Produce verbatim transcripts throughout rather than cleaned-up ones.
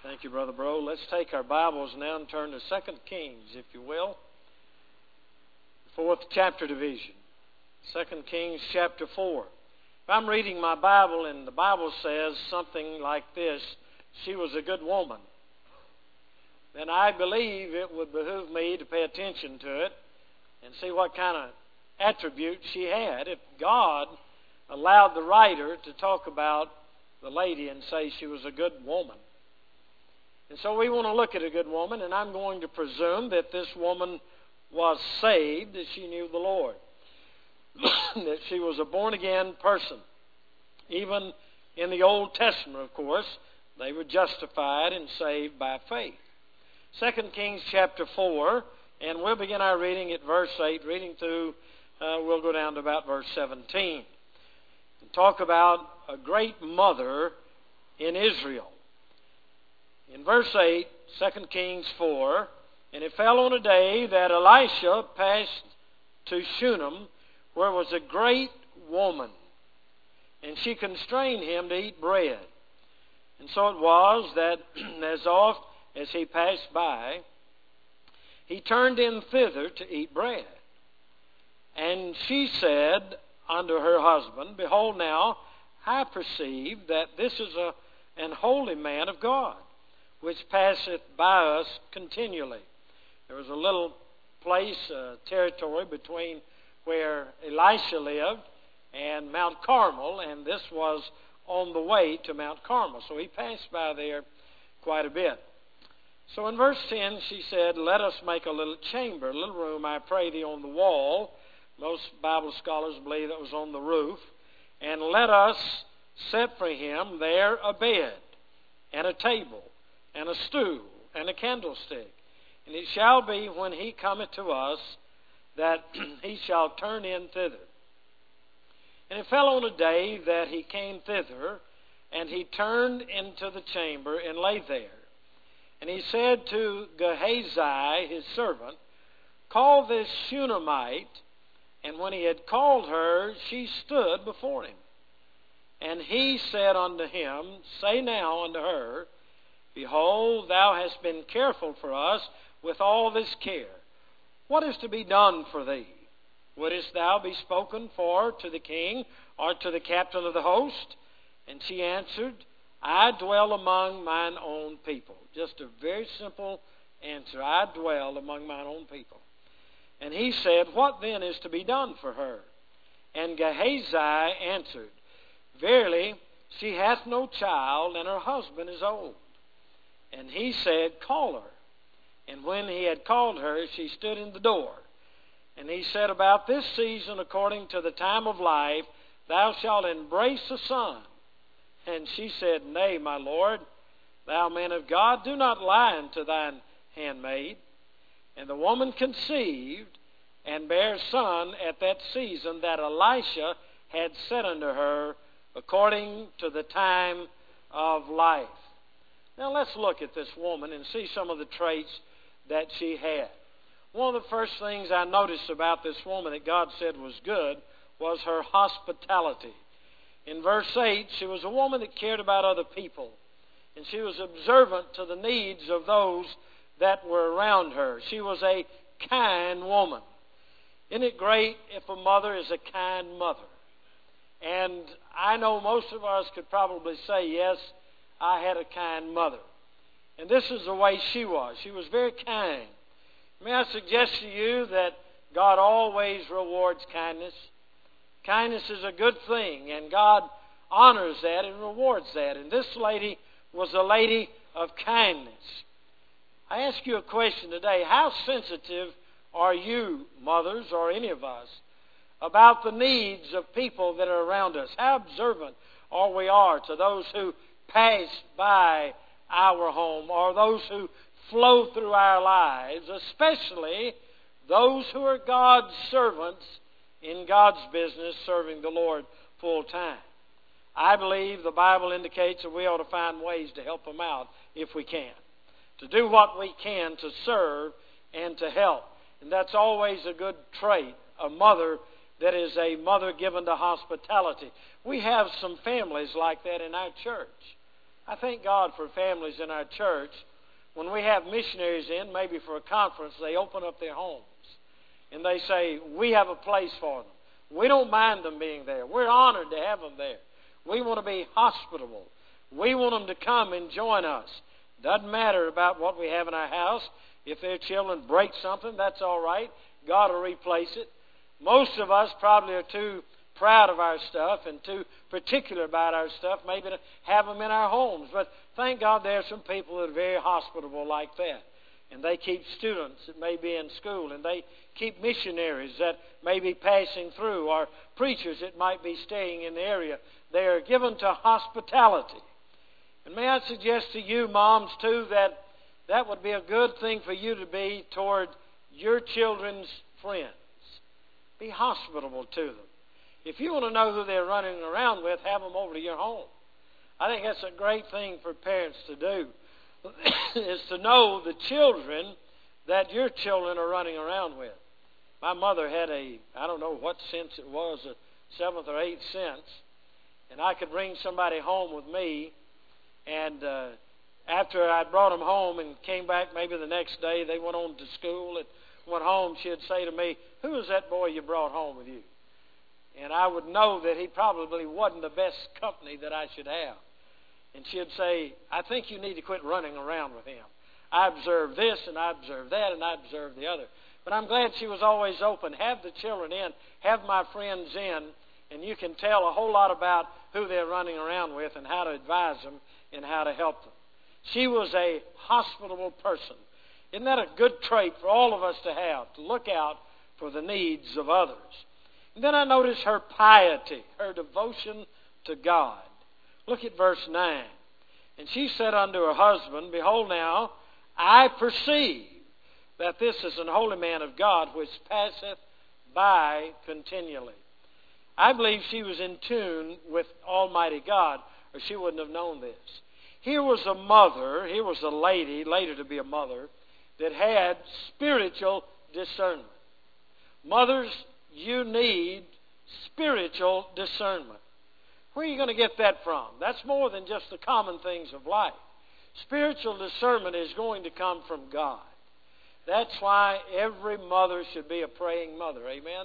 Thank you, Brother Bro. Let's take our Bibles now and turn to Second Kings, if you will. Fourth chapter division. Second Kings chapter four. If I'm reading my Bible and the Bible says something like this, she was a good woman, then I believe it would behoove me to pay attention to it and see what kind of attributes she had. If God allowed the writer to talk about the lady and say she was a good woman. And so we want to look at a good woman, and I'm going to presume that this woman was saved, that she knew the Lord, that she was a born-again person. Even in the Old Testament, of course, they were justified and saved by faith. Second Kings chapter four, and we'll begin our reading at verse eight, reading through, uh, we'll go down to about verse seventeen. And talk about a great mother in Israel. In verse eight, Second Kings four, and it fell on a day that Elisha passed to Shunem, where was a great woman, and she constrained him to eat bread. And so it was that as oft as he passed by, he turned in thither to eat bread. And she said unto her husband, Behold now, I perceive that this is a, an holy man of God, which passeth by us continually. There was a little place, uh, territory between where Elisha lived and Mount Carmel, and this was on the way to Mount Carmel. So he passed by there quite a bit. So in verse ten, she said, Let us make a little chamber, a little room, I pray thee, on the wall. Most Bible scholars believe that was on the roof. And let us set for him there a bed and a table and a stool and a candlestick. And it shall be when he cometh to us that he shall turn in thither. And it fell on a day that he came thither, and he turned into the chamber and lay there. And he said to Gehazi, his servant, Call this Shunammite. And when he had called her, she stood before him. And he said unto him, Say now unto her, Behold, thou hast been careful for us with all this care. What is to be done for thee? Wouldest thou be spoken for to the king or to the captain of the host? And she answered, I dwell among mine own people. Just a very simple answer. I dwell among mine own people. And he said, What then is to be done for her? And Gehazi answered, Verily, she hath no child, and her husband is old. And he said, Call her. And when he had called her, she stood in the door. And he said, About this season, according to the time of life, thou shalt embrace a son. And she said, Nay, my Lord, thou man of God, do not lie unto thine handmaid. And the woman conceived and bare a son at that season that Elisha had said unto her, according to the time of life. Now let's look at this woman and see some of the traits that she had. One of the first things I noticed about this woman that God said was good was her hospitality. In verse eight, she was a woman that cared about other people, and she was observant to the needs of those that were around her. She was a kind woman. Isn't it great if a mother is a kind mother? And I know most of us could probably say, yes, I had a kind mother. And this is the way she was. She was very kind. May I suggest to you that God always rewards kindness. Kindness is a good thing, and God honors that and rewards that. And this lady was a lady of kindness. I ask you a question today. How sensitive are you, mothers, or any of us, about the needs of people that are around us? How observant are we are to those who pass by our home or those who flow through our lives, especially those who are God's servants in God's business, serving the Lord full time? I believe the Bible indicates that we ought to find ways to help them out if we can, to do what we can to serve and to help. And that's always a good trait, a mother that is a mother given to hospitality. We have some families like that in our church. I thank God for families in our church. When we have missionaries in, maybe for a conference, they open up their homes. And they say, we have a place for them. We don't mind them being there. We're honored to have them there. We want to be hospitable. We want them to come and join us. Doesn't matter about what we have in our house. If their children break something, that's all right. God will replace it. Most of us probably are too proud of our stuff and too particular about our stuff, maybe to have them in our homes. But thank God there are some people that are very hospitable like that. And they keep students that may be in school, and they keep missionaries that may be passing through, or preachers that might be staying in the area. They are given to hospitality. And may I suggest to you, moms, too, that that would be a good thing for you to be toward your children's friends. Be hospitable to them. If you want to know who they're running around with, have them over to your home. I think that's a great thing for parents to do, is to know the children that your children are running around with. My mother had a, I don't know what sense it was, a seventh or eighth sense, and I could bring somebody home with me, and uh, after I brought them home and came back maybe the next day, they went on to school and went home, she'd say to me, who is that boy you brought home with you? And I would know that he probably wasn't the best company that I should have. And she'd say, I think you need to quit running around with him. I observed this and I observed that and I observed the other. But I'm glad she was always open. Have the children in. Have my friends in. And you can tell a whole lot about who they're running around with and how to advise them and how to help them. She was a hospitable person. Isn't that a good trait for all of us to have, to look out for the needs of others? And then I notice her piety, her devotion to God. Look at verse nine. And she said unto her husband, behold now, I perceive that this is an holy man of God, which passeth by continually. I believe she was in tune with Almighty God, or she wouldn't have known this. Here was a mother, here was a lady, later to be a mother, that had spiritual discernment. Mothers, you need spiritual discernment. Where are you going to get that from? That's more than just the common things of life. Spiritual discernment is going to come from God. That's why every mother should be a praying mother. Amen?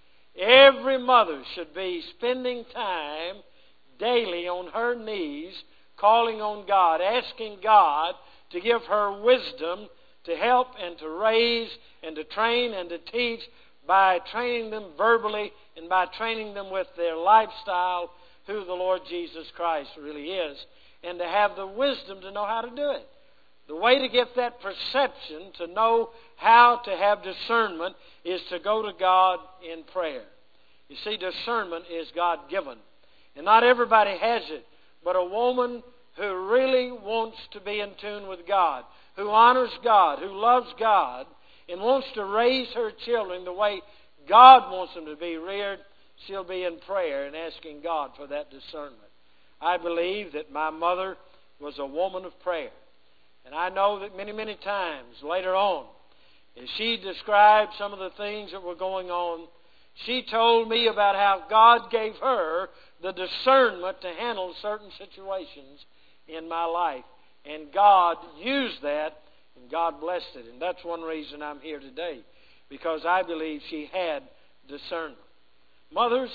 Every mother should be spending time daily on her knees, calling on God, asking God to give her wisdom to help and to raise and to train and to teach, by training them verbally and by training them with their lifestyle who the Lord Jesus Christ really is, and to have the wisdom to know how to do it. The way to get that perception, to know how to have discernment, is to go to God in prayer. You see, discernment is God-given. And not everybody has it, but a woman who really wants to be in tune with God, who honors God, who loves God, and wants to raise her children the way God wants them to be reared, she'll be in prayer and asking God for that discernment. I believe that my mother was a woman of prayer. And I know that many, many times later on, as she described some of the things that were going on, she told me about how God gave her the discernment to handle certain situations in my life. And God used that, and God blessed it. And that's one reason I'm here today, because I believe she had discernment. Mothers,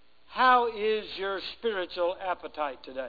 how is your spiritual appetite today?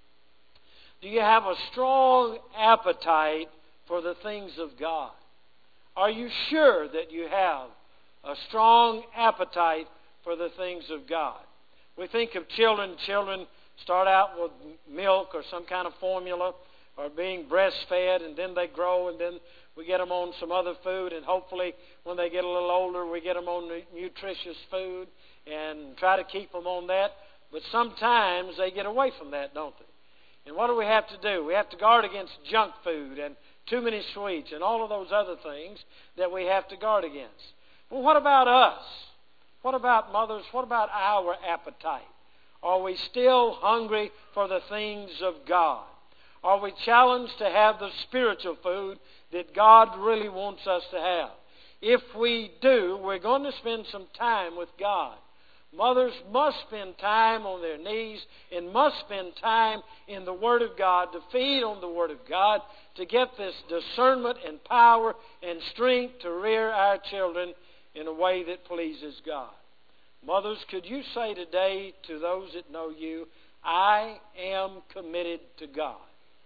Do you have a strong appetite for the things of God? Are you sure that you have a strong appetite for the things of God? We think of children. Children start out with milk or some kind of formula or being breastfed, and then they grow, and then we get them on some other food, and hopefully when they get a little older, we get them on nutritious food and try to keep them on that. But sometimes they get away from that, don't they? And what do we have to do? We have to guard against junk food and too many sweets and all of those other things that we have to guard against. Well, what about us? What about mothers? What about our appetite? Are we still hungry for the things of God? Are we challenged to have the spiritual food that God really wants us to have? If we do, we're going to spend some time with God. Mothers must spend time on their knees and must spend time in the Word of God, to feed on the Word of God, to get this discernment and power and strength to rear our children in a way that pleases God. Mothers, could you say today to those that know you, I am committed to God.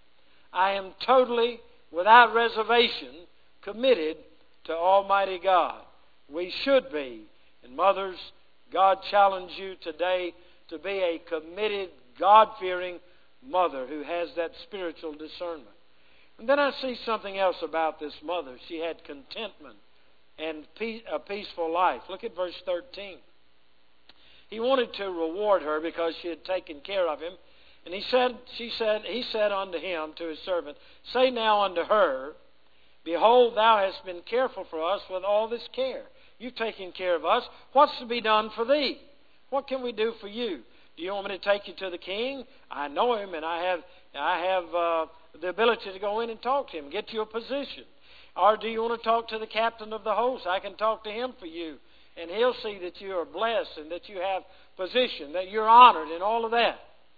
I am totally, without reservation, committed to Almighty God. We should be. And mothers, God challenged you today to be a committed, God-fearing mother who has that spiritual discernment. And then I see something else about this mother. She had contentment and a peaceful life. Look at verse thirteen. He wanted to reward her because she had taken care of him. And he said, she said, he said unto him, to his servant, Say now unto her, Behold, thou hast been careful for us with all this care. You've taken care of us. What's to be done for thee? What can we do for you? Do you want me to take you to the king? I know him, and I have I have uh, the ability to go in and talk to him, get you a position. Or do you want to talk to the captain of the host? I can talk to him for you, and he'll see that you are blessed and that you have position, that you're honored, and all of that.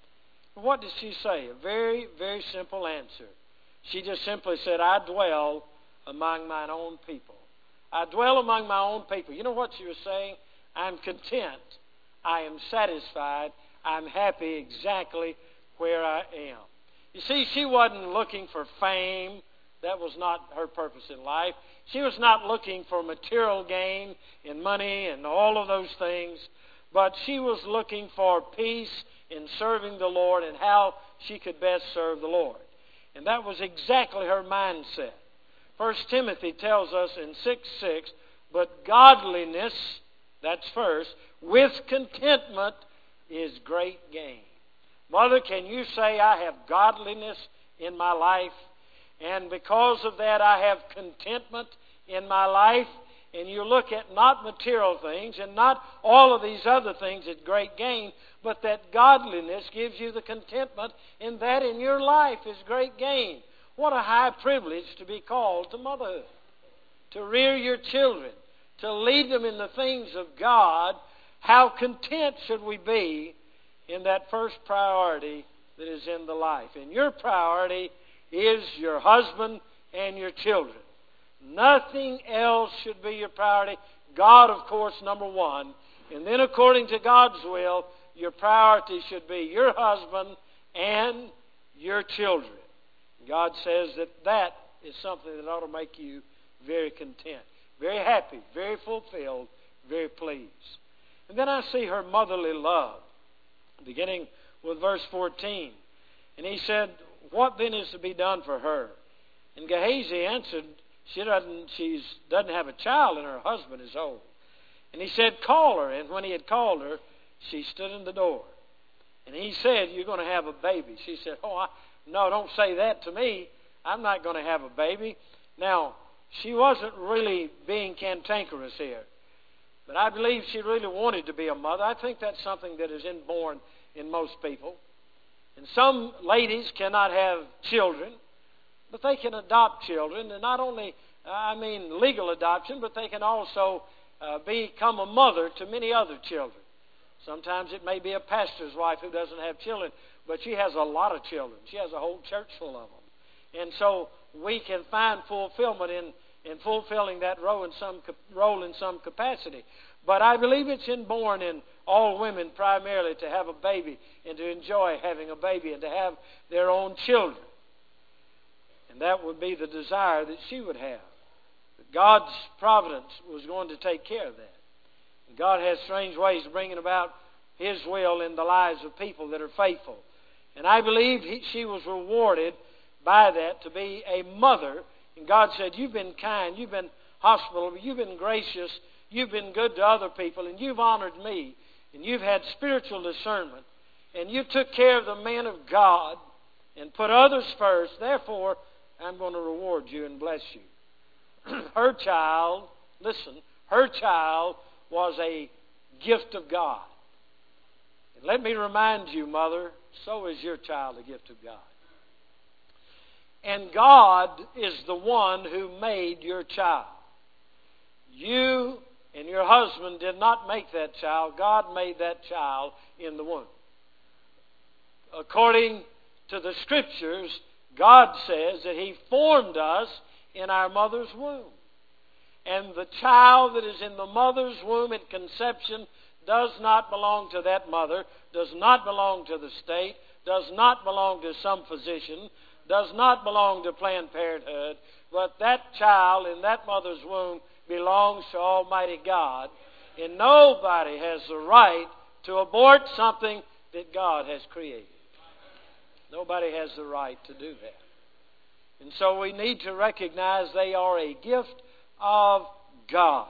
What did she say? A very, very simple answer. She just simply said, I dwell among mine own people. I dwell among my own people. You know what she was saying? I'm content. I am satisfied. I'm happy exactly where I am. You see, she wasn't looking for fame. That was not her purpose in life. She was not looking for material gain in money and all of those things. But she was looking for peace in serving the Lord and how she could best serve the Lord. And that was exactly her mindset. First Timothy tells us in six six, But godliness, that's first, with contentment is great gain. Mother, can you say, I have godliness in my life, and because of that I have contentment in my life? And you look at not material things and not all of these other things at great gain, but that godliness gives you the contentment, and that in your life is great gain. What a high privilege to be called to motherhood, to rear your children, to lead them in the things of God. How content should we be in that first priority that is in the life? And your priority is your husband and your children. Nothing else should be your priority. God, of course, number one. And then according to God's will, your priority should be your husband and your children. God says that that is something that ought to make you very content, very happy, very fulfilled, very pleased. And then I see her motherly love, beginning with verse fourteen. And he said, What then is to be done for her? And Gehazi answered, She doesn't, she's, doesn't have a child, and her husband is old. And he said, Call her. And when he had called her, she stood in the door. And he said, You're going to have a baby. She said, Oh, I, no, don't say that to me. I'm not going to have a baby. Now, she wasn't really being cantankerous here. But I believe she really wanted to be a mother. I think that's something that is inborn in most people. And some ladies cannot have children, but they can adopt children. And not only, I mean, legal adoption, but they can also uh, become a mother to many other children. Sometimes it may be a pastor's wife who doesn't have children, but she has a lot of children. She has a whole church full of them. And so we can find fulfillment in, in fulfilling that role in some role in some capacity. But I believe it's inborn in all women primarily to have a baby and to enjoy having a baby and to have their own children. And that would be the desire that she would have. But God's providence was going to take care of that. And God has strange ways of bringing about His will in the lives of people that are faithful. And I believe he, she was rewarded by that to be a mother. And God said, You've been kind, you've been hospitable, you've been gracious, you've been good to other people, and you've honored me, and you've had spiritual discernment, and you took care of the man of God and put others first. Therefore, I'm going to reward you and bless you. Her child, listen, her child was a gift of God. And let me remind you, mother, so is your child a gift of God. And God is the one who made your child. You And your husband did not make that child. God made that child in the womb. According to the Scriptures, God says that He formed us in our mother's womb. And the child that is in the mother's womb at conception does not belong to that mother, does not belong to the state, does not belong to some physician, does not belong to Planned Parenthood, but that child in that mother's womb belongs to Almighty God. And nobody has the right to abort something that God has created. Nobody has the right to do that. And so we need to recognize they are a gift of God.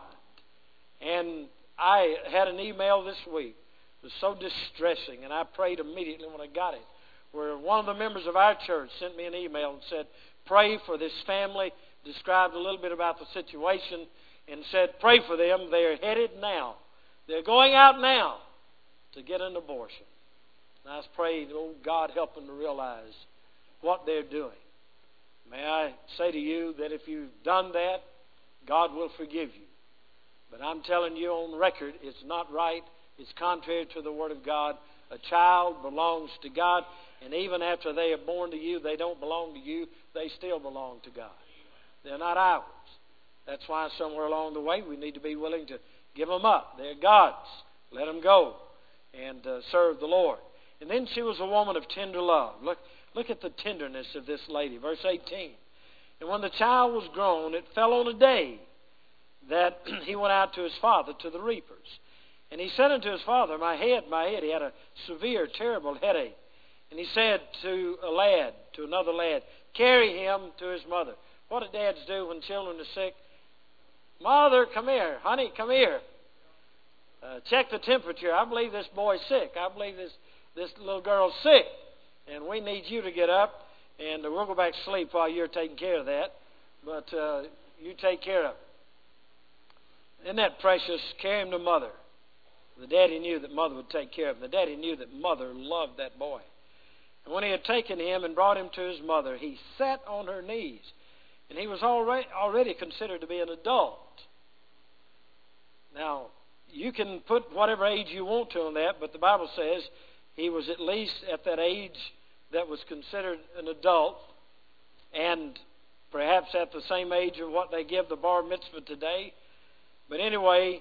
And I had an email this week. It was so distressing, and I prayed immediately when I got it, where one of the members of our church sent me an email and said, pray for this family, described a little bit about the situation, and said, pray for them. They're headed now. They're going out now to get an abortion. And I was praying, oh, God, help them to realize what they're doing. May I say to you that if you've done that, God will forgive you. But I'm telling you on record, it's not right. It's contrary to the Word of God. A child belongs to God, and even after they are born to you, they don't belong to you. They still belong to God. They're not ours. That's why somewhere along the way we need to be willing to give them up. They're God's. Let them go and uh, serve the Lord. And then she was a woman of tender love. Look, look at the tenderness of this lady. Verse eighteen. And when the child was grown, it fell on a day that he went out to his father, to the reapers. And he said unto his father, my head, my head. He had a severe, terrible headache. And he said to a lad, to another lad, carry him to his mother. What do dads do when children are sick? Mother, come here. Honey, come here. Uh, check the temperature. I believe this boy's sick. I believe this, this little girl's sick. And we need you to get up, and uh, we'll go back to sleep while you're taking care of that. But uh, you take care of it. Isn't that precious? Carry him to mother. The daddy knew that mother would take care of him. The daddy knew that mother loved that boy. And when he had taken him and brought him to his mother, he sat on her knees. And he was already, already considered to be an adult. Now, you can put whatever age you want to on that, but the Bible says he was at least at that age that was considered an adult, and perhaps at the same age of what they give the bar mitzvah today. But anyway,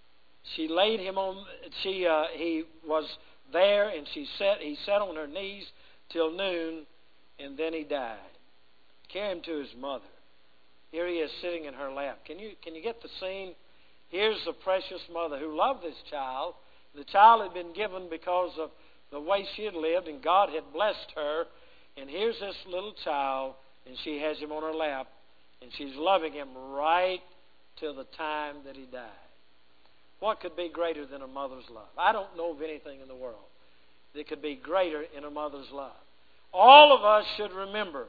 she laid him on. She uh, he was there, and she sat. He sat on her knees till noon, and then he died. Carry him to his mother. Here he is sitting in her lap. Can you can you get the scene? Here's the precious mother who loved this child. The child had been given because of the way she had lived, and God had blessed her. And here's this little child, and she has him on her lap, and she's loving him right till the time that he died. What could be greater than a mother's love? I don't know of anything in the world that could be greater in a mother's love. All of us should remember,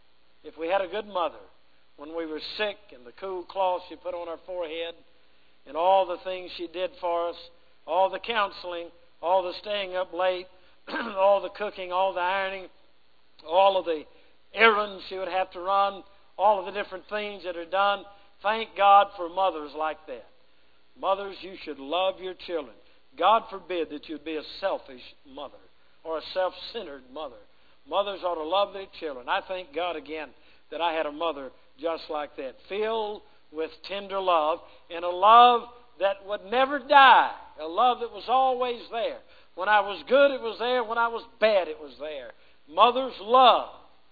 if we had a good mother, when we were sick, and the cool cloth she put on our forehead, and all the things she did for us, all the counseling, all the staying up late, all the cooking, all the ironing, all of the errands she would have to run, all of the different things that are done. Thank God for mothers like that. Mothers, you should love your children. God forbid that you'd be a selfish mother or a self-centered mother. Mothers ought to love their children. I thank God again that I had a mother just like that, filled with tender love, and a love that would never die, a love that was always there. When I was good, it was there. When I was bad, it was there. Mother's love,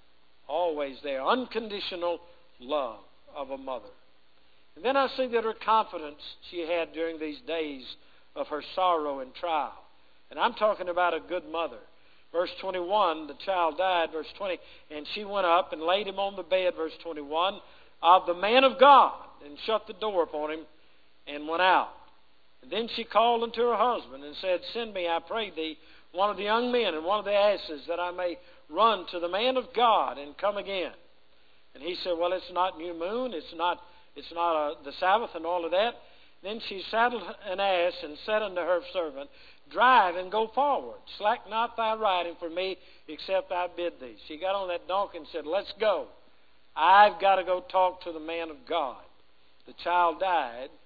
always there. Unconditional love of a mother. And then I see that her confidence she had during these days of her sorrow and trial. And I'm talking about a good mother. Verse twenty-one, the child died. Verse twenty, and she went up and laid him on the bed, verse twenty-one, of the man of God, and shut the door upon him, and went out. And then she called unto her husband and said, send me, I pray thee, one of the young men and one of the asses, that I may run to the man of God and come again. And he said, well, it's not new moon, it's not it's not uh, the Sabbath and all of that. Then she saddled an ass and said unto her servant, drive and go forward. Slack not thy riding for me, except I bid thee. She got on that donkey and said, let's go. I've got to go talk to the man of God. The child died,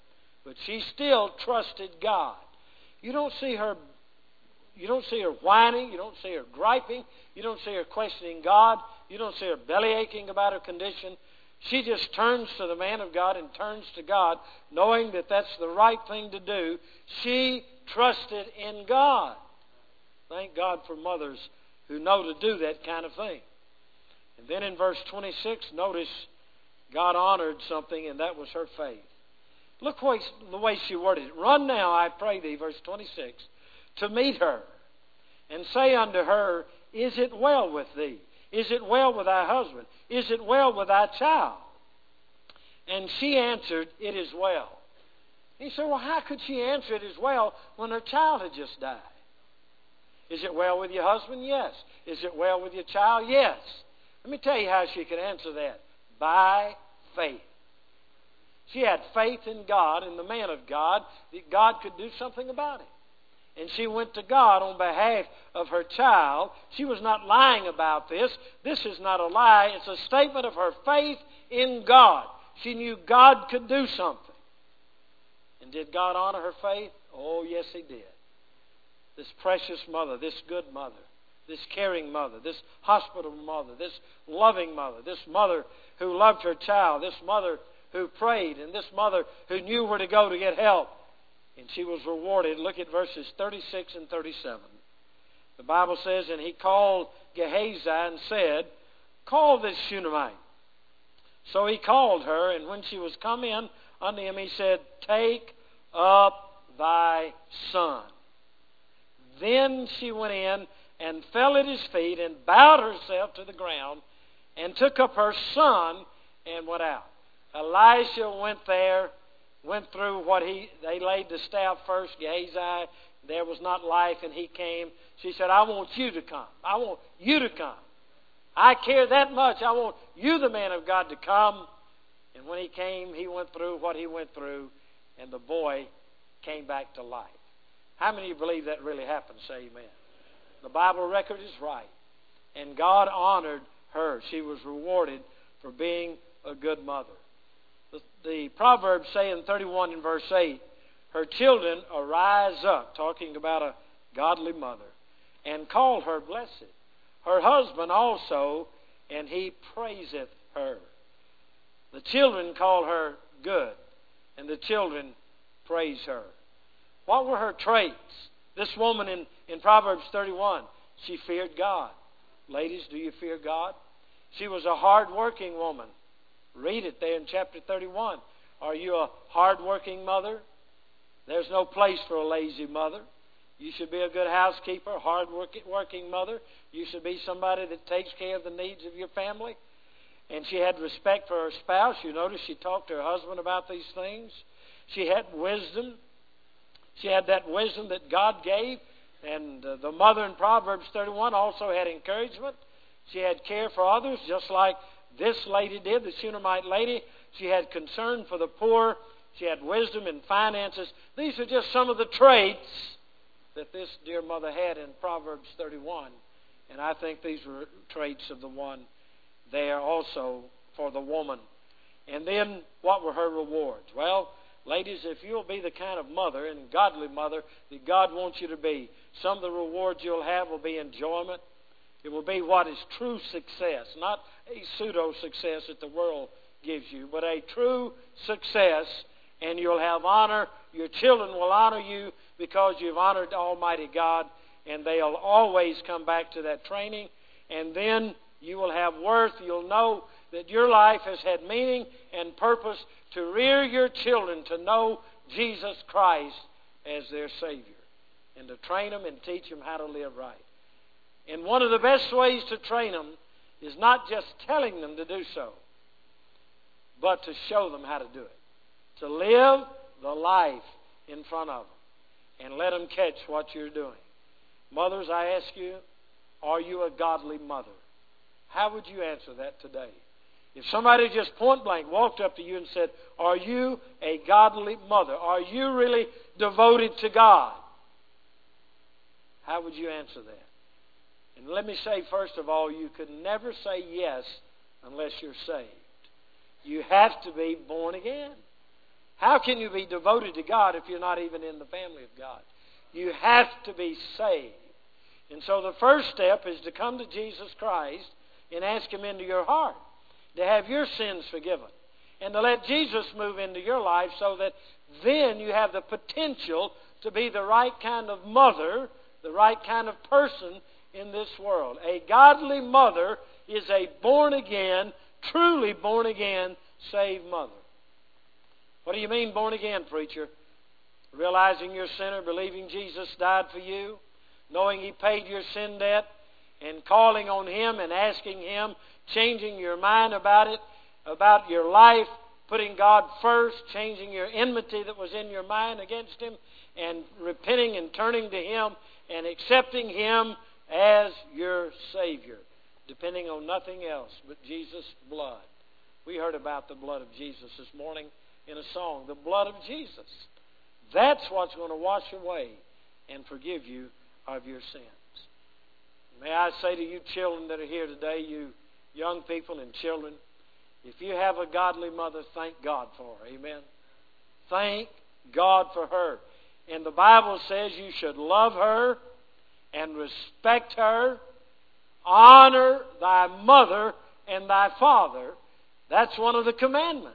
But she still trusted God. You don't see her You don't see her whining. You don't see her griping. You don't see her questioning God. You don't see her belly aching about her condition. She just turns to the man of God and turns to God, knowing that that's the right thing to do. She trusted in God. Thank God for mothers who know to do that kind of thing. And then in verse twenty-six, notice God honored something, and that was her faith. Look the way she worded it. Run now, I pray thee, verse twenty-six, to meet her, and say unto her, is it well with thee? Is it well with thy husband? Is it well with thy child? And she answered, it is well. He said, well, how could she answer it as well when her child had just died? Is it well with your husband? Yes. Is it well with your child? Yes. Let me tell you how she could answer that. By faith. She had faith in God and the man of God that God could do something about it. And she went to God on behalf of her child. She was not lying about this. This is not a lie. It's a statement of her faith in God. She knew God could do something. And did God honor her faith? Oh, yes, He did. This precious mother, this good mother, this caring mother, this hospitable mother, this loving mother, this mother who loved her child, this mother who prayed, and this mother who knew where to go to get help. And she was rewarded. Look at verses thirty-six and thirty-seven. The Bible says, and he called Gehazi and said, call this Shunammite. So he called her, and when she was come in unto him, he said, take up thy son. Then she went in and fell at his feet and bowed herself to the ground and took up her son and went out. Elisha went there, went through what he, they laid the staff first, Gehazi. There was not life, and he came. She said, I want you to come. I want you to come. I care that much. I want you, the man of God, to come. And when he came, he went through what he went through, and the boy came back to life. How many of you believe that really happened? Say amen. The Bible record is right. And God honored her. She was rewarded for being a good mother. The, the Proverbs say in thirty-one and verse eight, her children arise up, talking about a godly mother, and call her blessed. Her husband also, and he praiseth her. The children call her good, and the children praise her. What were her traits? This woman in, in Proverbs thirty-one, she feared God. Ladies, do you fear God? She was a hard-working woman. Read it there in chapter thirty-one. Are you a hard-working mother? There's no place for a lazy mother. You should be a good housekeeper, a hard-working mother. You should be somebody that takes care of the needs of your family. And she had respect for her spouse. You notice she talked to her husband about these things. She had wisdom. She had that wisdom that God gave. And uh, the mother in Proverbs thirty-one also had encouragement. She had care for others, just like this lady did, the Shunammite lady. She had concern for the poor. She had wisdom in finances. These are just some of the traits that this dear mother had in Proverbs thirty-one. And I think these were traits of the one there also for the woman. And then what were her rewards? Well, ladies, if you'll be the kind of mother and godly mother that God wants you to be, some of the rewards you'll have will be enjoyment. It will be what is true success, not a pseudo-success that the world gives you, but a true success, and you'll have honor. Your children will honor you because you've honored Almighty God, and they'll always come back to that training, and then you will have worth. You'll know that your life has had meaning and purpose to rear your children to know Jesus Christ as their Savior, and to train them and teach them how to live right. And one of the best ways to train them is not just telling them to do so, but to show them how to do it. To live the life in front of them and let them catch what you're doing. Mothers, I ask you, are you a godly mother? How would you answer that today? If somebody just point blank walked up to you and said, are you a godly mother? Are you really devoted to God? How would you answer that? And let me say, first of all, you could never say yes unless you're saved. You have to be born again. How can you be devoted to God if you're not even in the family of God? You have to be saved. And so the first step is to come to Jesus Christ and ask Him into your heart, to have your sins forgiven, and to let Jesus move into your life so that then you have the potential to be the right kind of mother, the right kind of person in this world. A godly mother is a born-again, truly born-again, saved mother. What do you mean born again, preacher? Realizing you're a sinner, believing Jesus died for you, knowing He paid your sin debt, and calling on Him and asking Him, changing your mind about it, about your life, putting God first, changing your enmity that was in your mind against Him, and repenting and turning to Him and accepting Him as your Savior, depending on nothing else but Jesus' blood. We heard about the blood of Jesus this morning in a song, the blood of Jesus. That's what's going to wash away and forgive you of your sins. May I say to you children that are here today, you young people and children, if you have a godly mother, thank God for her. Amen. Thank God for her. And the Bible says you should love her and respect her, honor thy mother and thy father. That's one of the commandments.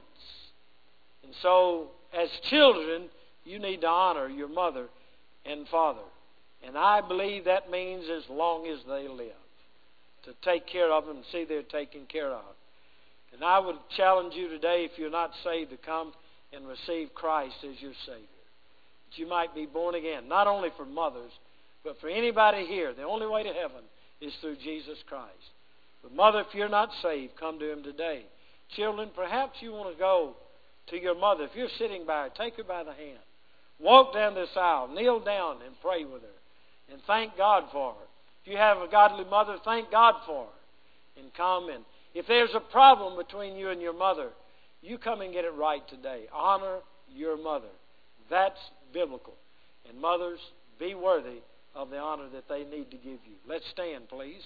And so, as children, you need to honor your mother and father. And I believe that means as long as they live, to take care of them and see they're taken care of. And I would challenge you today, if you're not saved, to come and receive Christ as your Savior. That you might be born again, not only for mothers, but for anybody here. The only way to heaven is through Jesus Christ. But mother, if you're not saved, come to Him today. Children, perhaps you want to go to your mother. If you're sitting by her, take her by the hand. Walk down this aisle. Kneel down and pray with her. And thank God for her. If you have a godly mother, thank God for her. And come and if there's a problem between you and your mother, you come and get it right today. Honor your mother. That's biblical. And mothers, be worthy of the honor that they need to give you. Let's stand, please.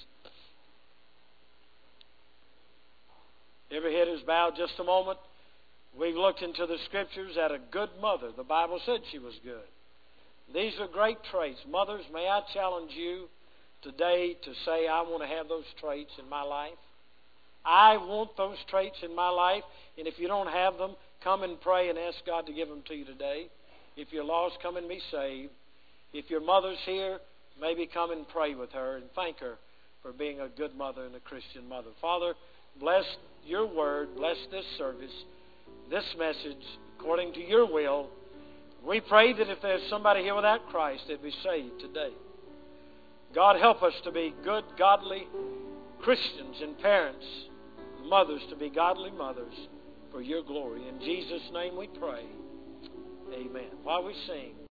Every head is bowed just a moment. We've looked into the Scriptures at a good mother. The Bible said she was good. These are great traits. Mothers, may I challenge you today to say, I want to have those traits in my life. I want those traits in my life. And if you don't have them, come and pray and ask God to give them to you today. If you're lost, come and be saved. If your mother's here, maybe come and pray with her and thank her for being a good mother and a Christian mother. Father, bless your word. Bless this service, this message, according to your will. We pray that if there's somebody here without Christ, they'd be saved today. God, help us to be good, godly Christians and parents, mothers to be godly mothers for your glory. In Jesus' name we pray. Amen. While we sing.